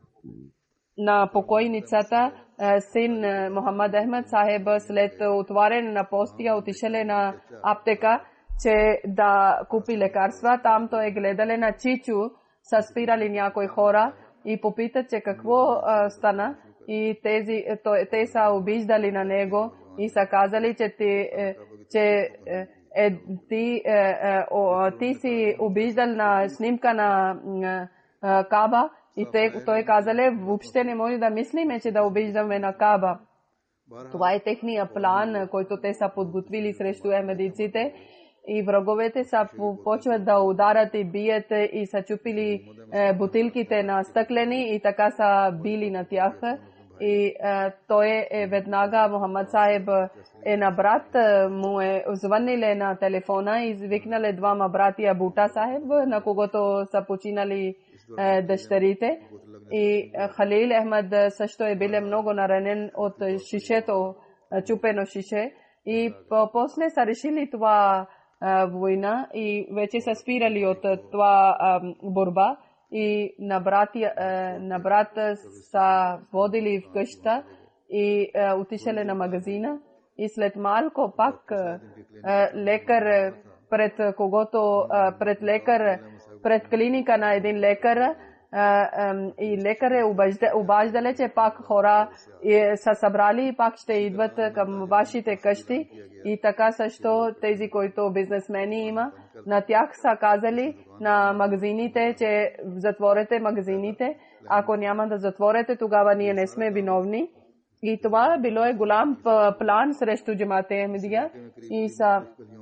на покойницата син Мохаммад Ахмед Сахеб след отваряне на постия отишеле на аптека, че да купи лекарства. Там той е гледале на Чичу, са спирали някои хора и попитат, че какво стана. И тези, те са обиждали на него и са казали, че ти, че, е, ти, е, о, ти си обиждал на снимка на е, Каба. И те, той казали, въобще не може да мислиме, че да обиждаме на Каба. Това е техния план, който те са подготвили срещу емедиците. И враговете са почват да ударят и бият и са чупили е, бутилките на стъклени и така са били на тях. И е, той е веднага, Мохаммад Сахеб е на брат, му е звъннили на телефона и извикнали двама братия Бута Сахеб, на когото са починали е, дъщерите. И е, Халил Ахмед също е бил много наранен от шишето, чупено шише. И после са решили това е, война и вече са спирали от това е, борба. И на, братия, е, на брата са водили в къща и е, отишели на магазина. И след малко пак е, лекар пред когото, е, пред лекар, пред клиника на един лекар е, е, и лекар е обаждали, че пак хора е, са събрали и пак ще идват към вашите къщи. И така също тези, които бизнесмени има, на тях са казали на магазините, че затворете магазините. Ако няма да затворите, тогава ние не сме виновни. И това било е голям план срещу Джамат Ахмедия. И са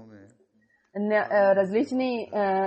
различни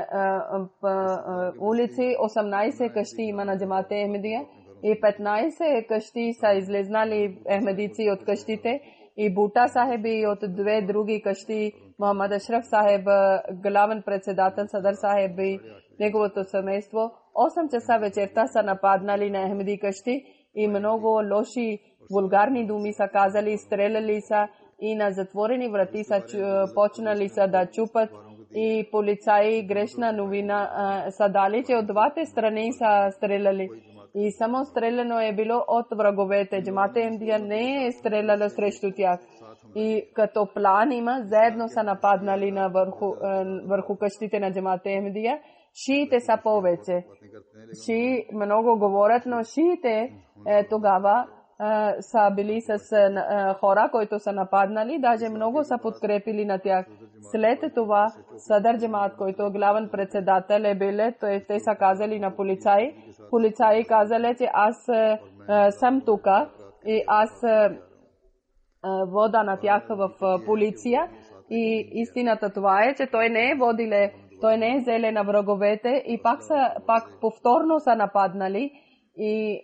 улици, осемнайсет къщи има на Джамат Ахмедия и петнайсет къщи са излезнали ахмедици от къщите. И Бута Сахеб и от две други къщи, Мохаммад Ашраф Сахеб, главен председател, Садар Сахеб и неговото семейство, осем часа вечерта са нападнали на ахмеди къщи и много лоши вулгарни думи са казали, стреляли са и на затворени врати са почнали са да чупат. И полицаи грешна новина са дали, че от двете страни са стреляли. И само стреляно е било от враговете. Джамат Ахмедия не е стреляла срещу тях. И като план има, заедно са нападнали на върху, върху къщите на Джамат Ахмедия. Шиите са повече. Шии много говорят, но шиите е, тогава е, са били с е, хора, които са нападнали. Даже много са подкрепили на тях. След това Садар Джамат, който е главен председател е бил, те са казали на полицаи. Полицаи казали, че аз е, съм тук и аз е, вода на тях в полиция. И истината това е, че той не е водиле, той не е взеле на враговете и пак, са, пак повторно са нападнали. И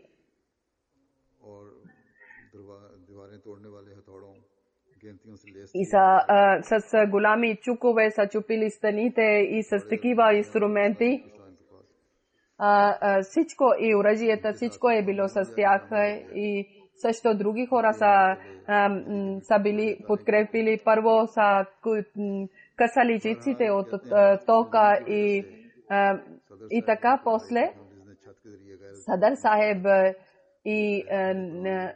И са, а, с голями чукове са чупили стените и с такива инструменти. А, а, всичко и оръжията, всичко е било с тях. И също други хора са, а, са били подкрепили. Първо са късали жиците от а, тока и, а, и така после Садар Сахеб и а,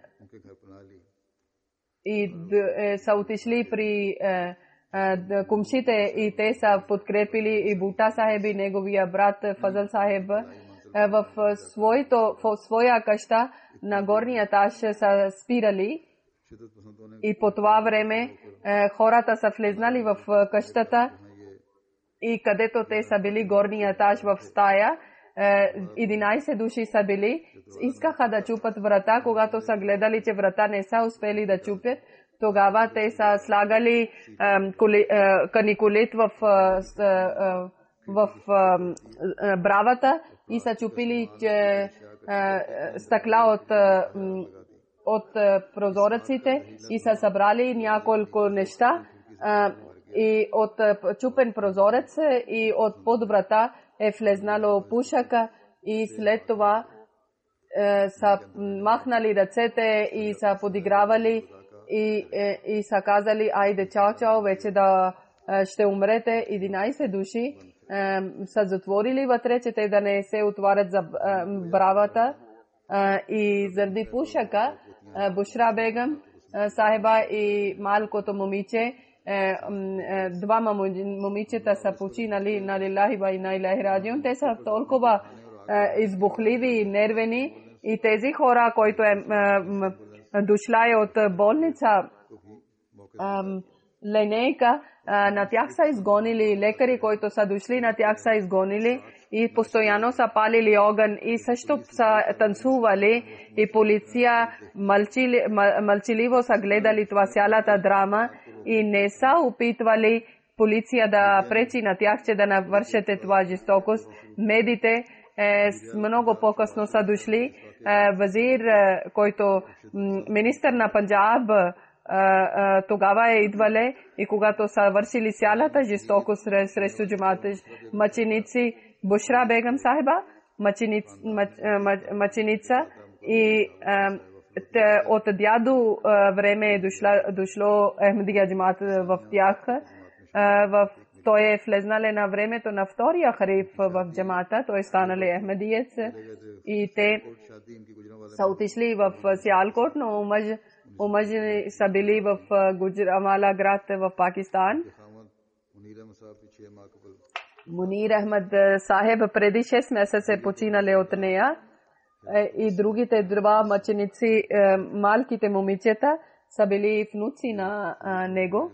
и е, са отишли при е, е, кумшите и те са подкрепили и Бута Сахеб и неговия брат Фазал Сахеб е, в, своето, в своя къща на горния етаж са спирали и по това време е, хората са влезнали в къщата и където те са били горния етаж в стая. единайсет души са били, искаха да чупат врата, когато са гледали, че врата не са успели да чупят, тогава те са слагали каникулит в, в, в бравата и са чупили че, стъкла от, от прозорците и са събрали няколко неща и от чупен прозорец и от под врата е влезнало пушака и след това са махнали ръцете и са подигравали и, и са казали айде чао чао, вече да ще умрете. единайсет души са затворили вътре, че те да не се отварят за бравата и заради пушака Бушра Бегам Сахиба и малкото момиче, двама момичета са починали на лилахи ва инна илайхи раджиун. Те са толкова избухливи и нервени и тези хора, които е дошла от болница линейка, на тях са изгонили, лекари, които са дошли, на тях са изгонили и постоянно са палили огън и също са танцували и полиция мълчили, мълчаливо са гледали това цялата драма и не са опитвали полиция да пречи на тях, че да навършете това жестокост. Медите е, много по-късно са дошли. Е, вазир, е, който министър на Панджаб, тогава е идвале и когато са вършили цялата жестокост срещу джамата, мъченици Бушра Бегам Сахиба, мъченица и от дядо време е дошло Ахмадия джамат в тях. Той е влезнали на времето на втория халиф в джамата, той станали Ахмадиец и те са отишли в Сиалкот, но мъж омъжени са били в Гуджранвала град в Пакистан. Мунир Ахмад Сахеб преди шест месеца е починали от нея и другите два мъченици, малките момичета, са били внуци на него.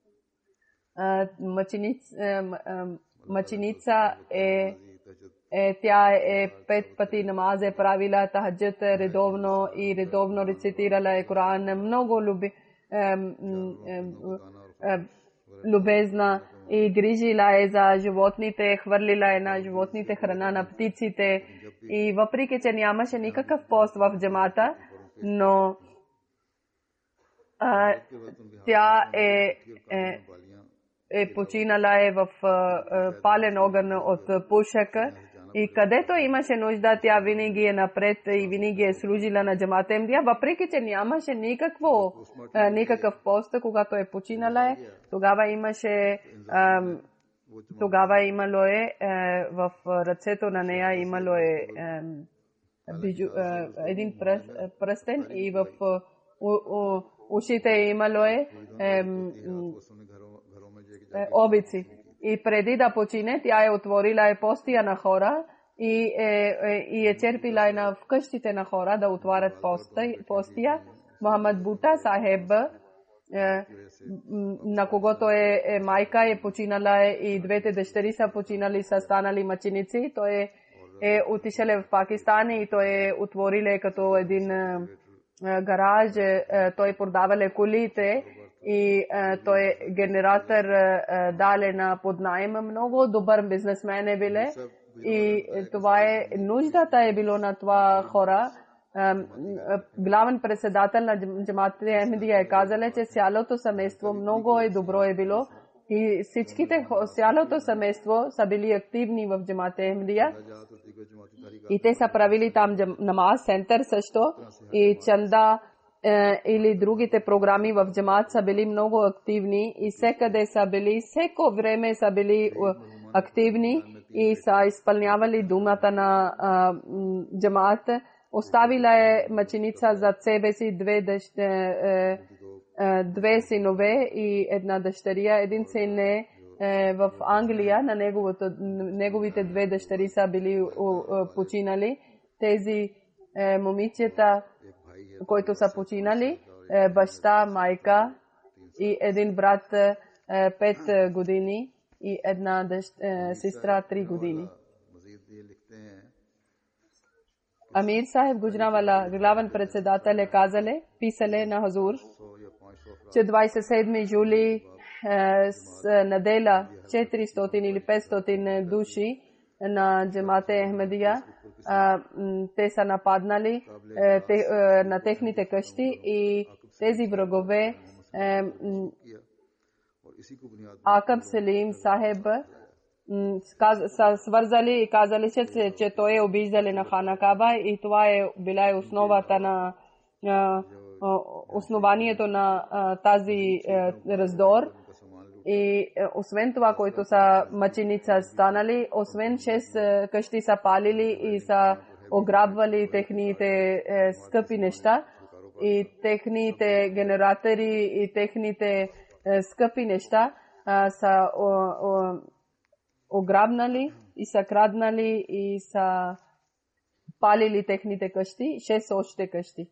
Мъченица е Е, тя е пет пъти намаз е правила, тахаджът редовно и редовно рецитирала е Коран. Много люби, е, е, е, любезна и грижила е за животните, хвърлила е на животните храна на птиците. И въпреки, че нямаше никакъв пост в джамата, но а, тя е, е, е починала е в а, пален огън от пушака. И където имаше нужда, тя винаги е напред и винаги е служила на джамата Ахмадия, въпреки че нямаше никакво, а, никакъв пост, когато е починала е. Тогава имаше, а, тогава имало е а, в ръцето на нея имало е а, биджу, а, един пръст, пръстен и в у, у, ушите имало е а, обици. И преди да почине, тя е отворила е постия на хора и е, е, и е черпила на вкъщите на хора да отварят постия. Мохамед Бута Сахеб, е, на когото е, е майка, е починала е, и двете дъщери са починали, са станали мъченици. Той е, е отишъл в Пакистан и той е отворил като един е, гараж. Е, той продавал колите. И а, той е генератор а, дале на поднаем. Много добър бизнесмен е биле. И това е нуждата е било на това хора. А, главен председател на джамата Ахмадия е казал, че цялото семейство много е добро е било. И всичките, цялото семейство са били активни в джамата Ахмадия. И те са правили там намаз център също. И чанда или другите програми в джамат са били много активни и всекъде са били, всеко време са били активни и са изпълнявали думата на а, джамат. Оставила е мъченица за себе си две, дъщ, е, е, две синове и една дъщеря. Един син е, е в Англия, на неговото, неговите две дъщери са били у, починали. Тези е, момичета, които са починали, е, баща, майка и един брат е, пет години и една дъщ, е, сестра три години. Амир Сахеб Гуджранвала, главен председател, е казале, писале на Хазур, че двадесет и седми юли е, с неделя четиристотин или петстотин души на джамата Ахмадия те са нападнали на техните къщи и тези врагове Акаб Селим Сахеб са свързали и казали, че, че той е обиждали на Хана Каба и това е била основата на основанието на тази раздор. И освен това, които са мъченица станали, освен шест къщи са палили и са ограбвали техните скъпи неща и техните генератори и техните скъпи неща са ограбнали и са краднали и са палили техните къщи, шест още къщи.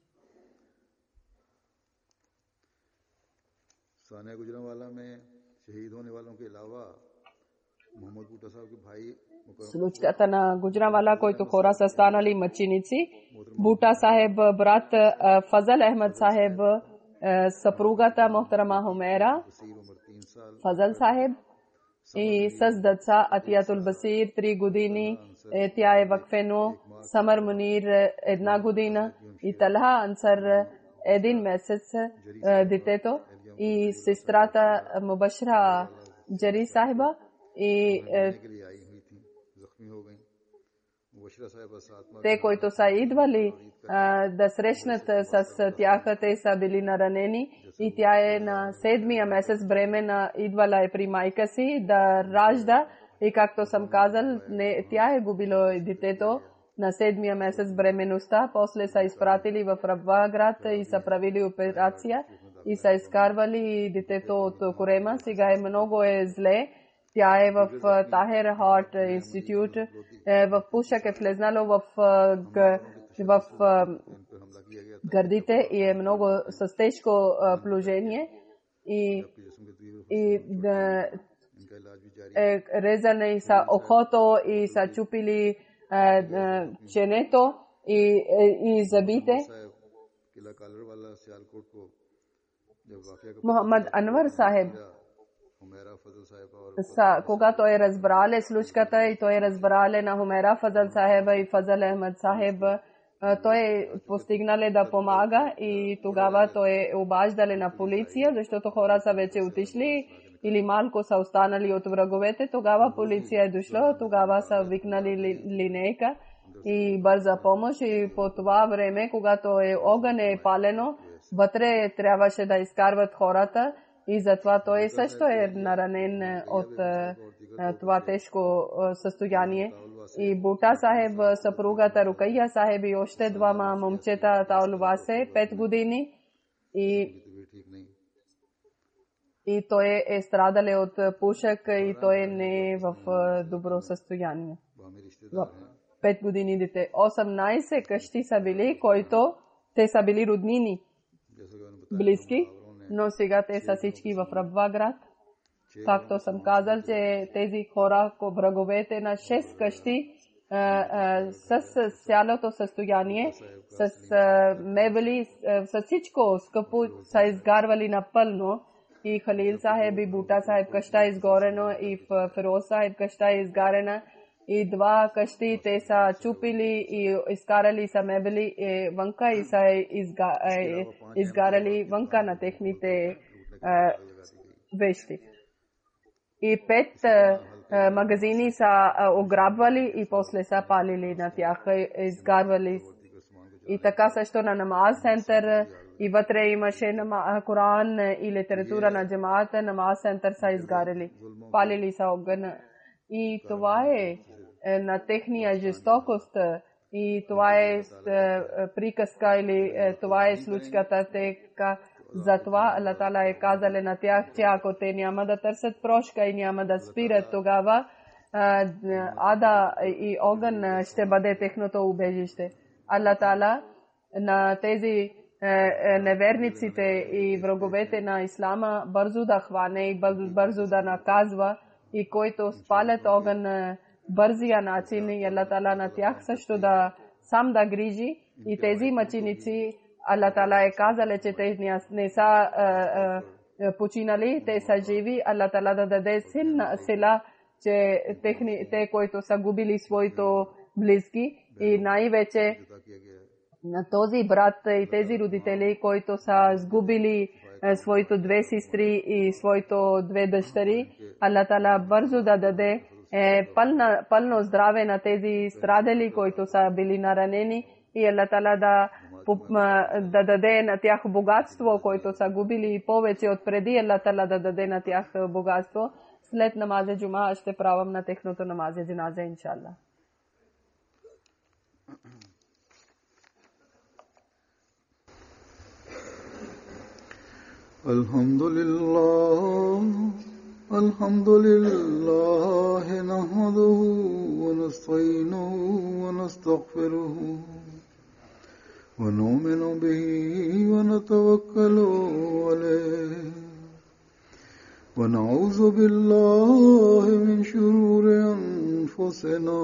सानिया गुजरांवाला में शहीद होने वालों के अलावा मोहम्मद बूटा साहब के भाई случката на Гуджранвала, който хора са станали мъченици. Бута Сахеб, брат Фазал Ахмед Сахеб, съпругата Мохтарама Хумера Фазал Сахеб и с деца Атиятул Басир три години, тя е вакфено, Самар Мунир една година и Талха Ансар един месец детето и сестрата Мубашра Джари Сахиба и те, които са идвали да срещнат с тях, те са били наранени и тя е на седмия месец бремена, идвала е при майка си да ражда и както съм казал, не, тя е губила детето на седмия месец бременността, после са изпратили в Рабва град и са правили операция и са изкарвали детето от корема. Сега е много е зле. Тя е в Тахер Харт институт. В Пушак е влезнало в, в гърдите и е много с тежко положение. И, и да, е резане и са охото и са чупили ченето и, и забите. Мохаммад Анвар Сахеб, когато е разбрале случката и той е разбрале на Хумера Фазал Сахеба и Фазал Ахмед Сахеб, той е постигнале да помага и тогава той е обаждали на полиция, защото хора са вече отишли или малко са останали от враговете. Тогава полиция е дошла, тогава са викнали линейка и бърза помощ и по това време, когато е огън е палено, вътре трябваше да изкарват хората и затова той също е наранен от това тежко състояние. И Бута Сахеб, съпругата Рукайя Сахеб и още двама момчета Таулвасе, пет години и и той е страдал от пушек и той не е в добро състояние. Пет години дете. осемнайсет къщи са били, които те са били роднини, близки, но сега те са всички в Рабва град. Както съм казал, че тези хора, враговете на шест къщи, с цялото състояние, с мебели, с всичко скъпо са изгарвали напълно. И Халил Сахеб и Бута Сахеб къща е изгорено и Фероз Сахеб къща е изгарена и два къщи те са чупили и изкарали са мебели вънка и са изгарали вънка на техните вещи. И пет магазини са ограбвали и после са палили на тях, изгарвали. И така също на намаз център и вътре имаше на Коран и литература на джамаата, намаз център са изгарили, палили са огън. И това е на техния жестокост и това е приказка или това е случката. Тека затова Аллах Таала е казал на тях, че ако те няма да търсят прошка и няма да спират, тогава ада и огън ще бъде техното убежище. Аллах Таала на тези неверниците и враговете на Ислама бързо да хване и бързо да наказва и които спалят огън бързия начин и Аллах Таала на тях също да сам да грижи. И тези мъченици Аллах Таала е казал, че те не са починали, те са живи. Аллах Таала да даде силна сила, че техни, те, които са губили своето близки и най-вече на този брат и тези родители, които са сгубили своите две сестри и своите две дъщери, Аллах Таала бързо да даде е, пълна, пълно здраве на тези страдали, които са били наранени, и Аллах Таала да, да даде на тях богатство, които са губили повече от преди. Аллах Таала да даде на тях богатство. След намаза джума ще правим на техното намаза джаназа, иншаллах. Alhamdulillah, alhamdulillah, nahmaduhu wa nasta'inuhu wa nastaghfiruhu wa nu'minu bihi wa natawakkalu alayhi wa na'udhu billahi min shururi anfusina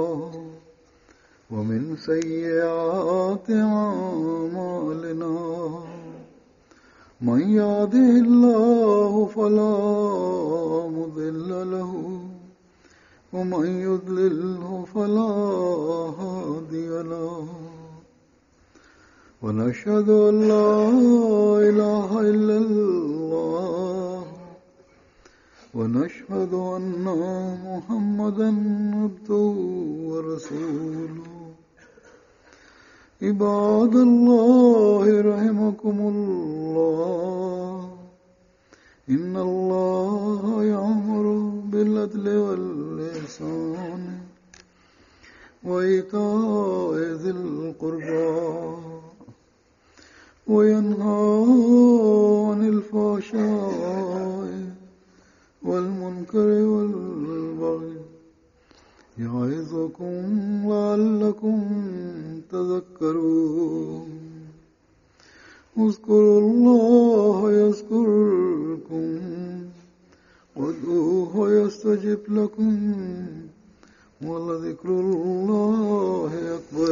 wa min sayyiati a'malina. من يهده الله فلا مضل له ومن يضلله فلا هادي له ونشهد أن لا إله إلا الله ونشهد أن محمدا عبده ورسوله. عباد الله رحمكم الله إن الله يأمر بالعدل والإحسان وإيتاء ذي القربى وينهى عن الفحشاء والمنكر والبغي يعظكم لعلكم تذكرون. اذكروا الله يذكركم وادعوه يستجب لكم ولذكر الله أكبر.